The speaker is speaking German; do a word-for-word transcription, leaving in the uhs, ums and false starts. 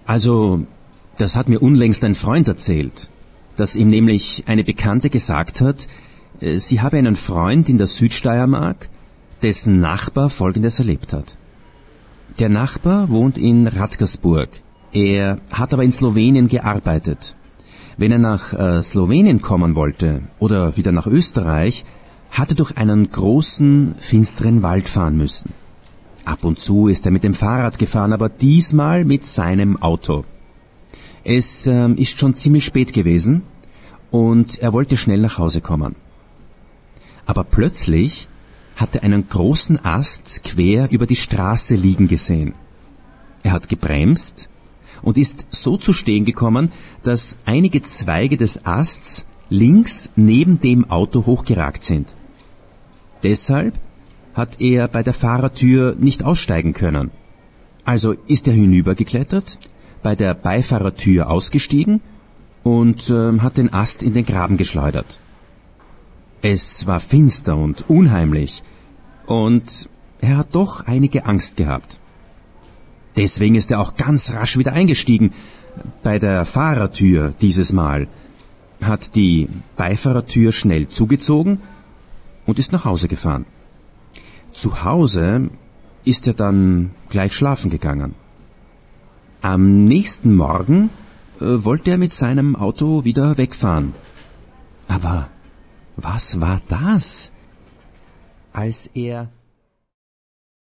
Also, das hat mir unlängst ein Freund erzählt, dass ihm nämlich eine Bekannte gesagt hat, sie habe einen Freund in der Südsteiermark, dessen Nachbar Folgendes erlebt hat. Der Nachbar wohnt in Radkersburg. Er hat aber in Slowenien gearbeitet. Wenn er nach äh, Slowenien kommen wollte oder wieder nach Österreich, hatte durch einen großen, finsteren Wald fahren müssen. Ab und zu ist er mit dem Fahrrad gefahren, aber diesmal mit seinem Auto. Es äh, ist schon ziemlich spät gewesen und er wollte schnell nach Hause kommen. Aber plötzlich hat er einen großen Ast quer über die Straße liegen gesehen. Er hat gebremst und ist so zu stehen gekommen, dass einige Zweige des Asts links neben dem Auto hochgeragt sind. Deshalb hat er bei der Fahrertür nicht aussteigen können. Also ist er hinübergeklettert, bei der Beifahrertür ausgestiegen und äh, hat den Ast in den Graben geschleudert. Es war finster und unheimlich und er hat doch einige Angst gehabt. Deswegen ist er auch ganz rasch wieder eingestiegen. Bei der Fahrertür dieses Mal hat die Beifahrertür schnell zugezogen und ist nach Hause gefahren. Zu Hause ist er dann gleich schlafen gegangen. Am nächsten Morgen äh, wollte er mit seinem Auto wieder wegfahren. Aber was war das? Als er